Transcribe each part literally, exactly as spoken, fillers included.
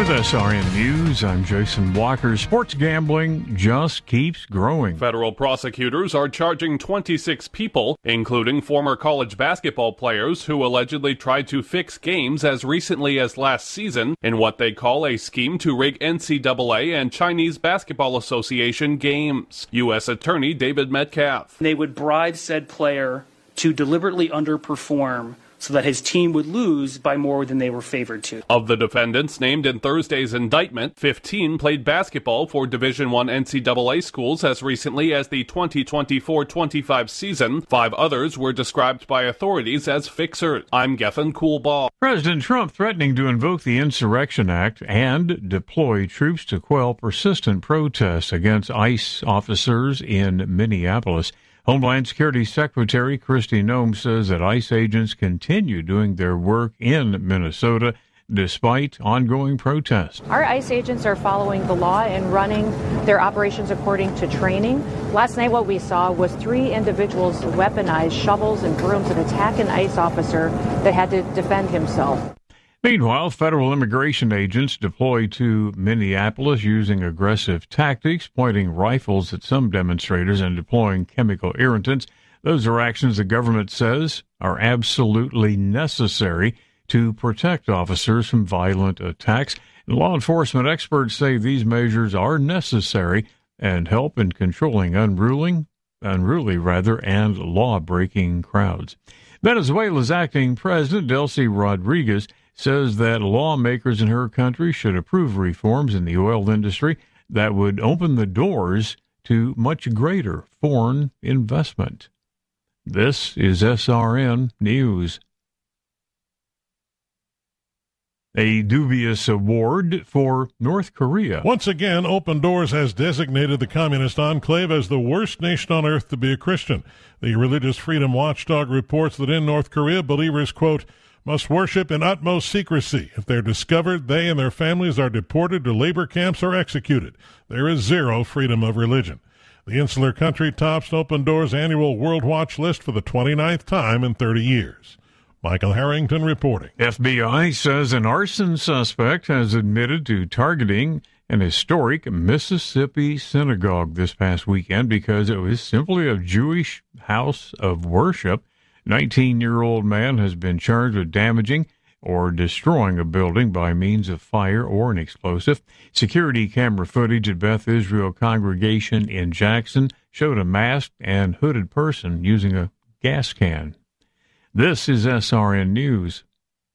With S R N News, I'm Jason Walker. Sports gambling just keeps growing. Federal prosecutors are charging twenty-six people, including former college basketball players who allegedly tried to fix games as recently as last season in what they call a scheme to rig N C double A and Chinese Basketball Association games. U S Attorney David Metcalf. They would bribe said player to deliberately underperform so that his team would lose by more than they were favored to. Of the defendants named in Thursday's indictment, fifteen played basketball for Division One N C double A schools as recently as the twenty twenty-four twenty-five season. Five others were described by authorities as fixers. I'm Gethin Coolbaugh. President Trump threatening to invoke the Insurrection Act and deploy troops to quell persistent protests against ICE officers in Minneapolis. Homeland Security Secretary Kristi Noem says that ICE agents continue doing their work in Minnesota despite ongoing protests. Our ICE agents are following the law and running their operations according to training. Last night what we saw was three individuals weaponize shovels and brooms and attack an ICE officer that had to defend himself. Meanwhile, federal immigration agents deployed to Minneapolis using aggressive tactics, pointing rifles at some demonstrators and deploying chemical irritants. Those are actions the government says are absolutely necessary to protect officers from violent attacks. Law enforcement experts say these measures are necessary and help in controlling unruly, unruly rather, and law-breaking crowds. Venezuela's acting president, Delcy Rodriguez, says that lawmakers in her country should approve reforms in the oil industry that would open the doors to much greater foreign investment. This is S R N News. A dubious award for North Korea. Once again, Open Doors has designated the communist enclave as the worst nation on earth to be a Christian. The Religious Freedom Watchdog reports that in North Korea, believers, quote, must worship in utmost secrecy. If they're discovered, they and their families are deported to labor camps or executed. There is zero freedom of religion. The insular country tops Open Doors' annual World Watch list for the twenty-ninth time in thirty years. Michael Harrington reporting. F B I says an arson suspect has admitted to targeting an historic Mississippi synagogue this past weekend because it was simply a Jewish house of worship. nineteen-year-old man has been charged with damaging or destroying a building by means of fire or an explosive. Security camera footage at Beth Israel congregation in Jackson showed a masked and hooded person using a gas can. This is S R N News.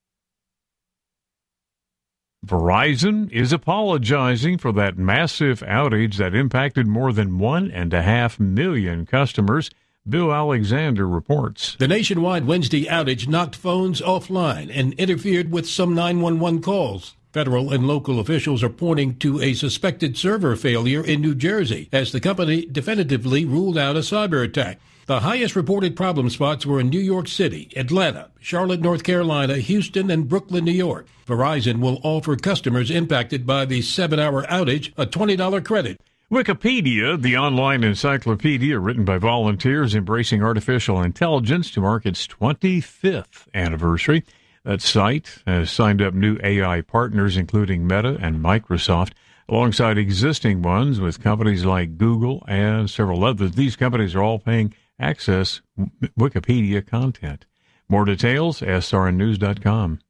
Verizon is apologizing for that massive outage that impacted more than one and a half million customers. Bill Alexander reports. The nationwide Wednesday outage knocked phones offline and interfered with some nine one one calls. Federal and local officials are pointing to a suspected server failure in New Jersey as the company definitively ruled out a cyber attack. The highest reported problem spots were in New York City, Atlanta, Charlotte, North Carolina, Houston, and Brooklyn, New York. Verizon will offer customers impacted by the seven-hour outage a twenty dollars credit. Wikipedia, the online encyclopedia written by volunteers embracing artificial intelligence to mark its twenty-fifth anniversary. That site has signed up new A I partners, including Meta and Microsoft, alongside existing ones with companies like Google and several others. These companies are all paying access Wikipedia content. More details, S R N news dot com.